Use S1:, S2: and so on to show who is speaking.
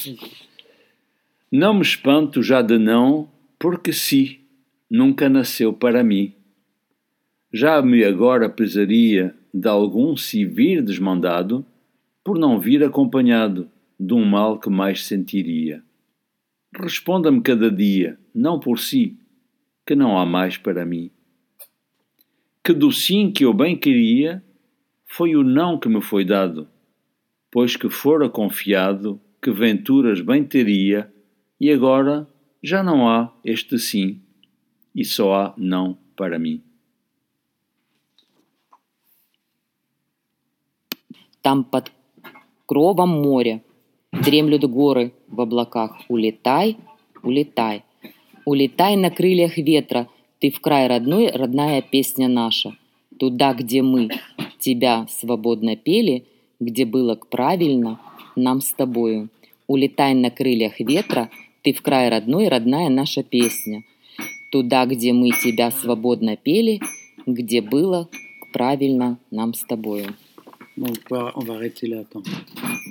S1: Não me espanto já de não, porque sim, nunca nasceu para mim. Já me agora pesaria de algum se vir desmandado, por não vir acompanhado de um mal que mais sentiria. Responda-me cada dia, não por si, que não há mais para mim. Que do sim que eu bem queria, foi o não que me foi dado, pois que fora confiado que venturas bem teria, e agora já não há este sim, e só há não para mim.
S2: Там под кровом моря дремлют горы в облаках. Улетай, улетай, улетай на крыльях ветра, ты в край родной, родная песня наша. Туда, где мы тебя свободно пели, где было правильно нам с тобою. Улетай на крыльях ветра, ты в край родной, родная наша песня. Туда, где мы тебя свободно пели, где было правильно нам с тобою.
S3: Bon, on va arrêter là. Attends.